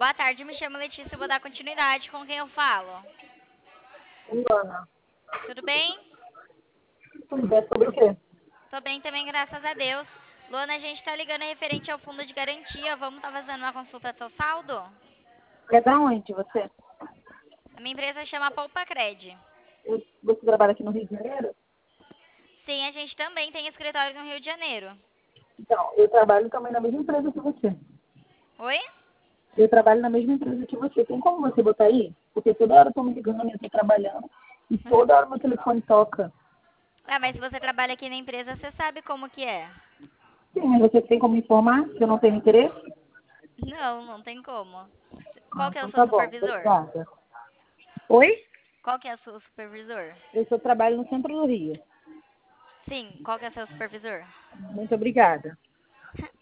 Boa tarde, me chamo Letícia, eu vou dar continuidade com quem eu falo. Luana, Tudo bem? tudo bem sobre o quê? Tô bem também, graças a Deus. Luana, a gente tá ligando referente ao fundo de garantia. Vamos tá fazendo uma consulta seu saldo? É da onde você? A minha empresa chama Poupa Cred. Você trabalha aqui no Rio de Janeiro? Sim, a gente também tem escritório no Rio de Janeiro. Então, eu trabalho também na mesma empresa que você. Oi? Eu trabalho na mesma empresa que você. Tem como você botar aí? Porque toda hora eu tô me ligando, eu tô trabalhando. E toda hora meu telefone toca. Ah, mas se você trabalha aqui na empresa, você sabe como que é. Sim, mas você tem como me informar se eu não tenho interesse? Não, não tem como. Qual Ah, que é o então seu tá bom. supervisor? Obrigada. Oi? Qual que é o seu supervisor? Eu trabalho no centro do Rio. Sim, qual que é o seu supervisor? Muito obrigada.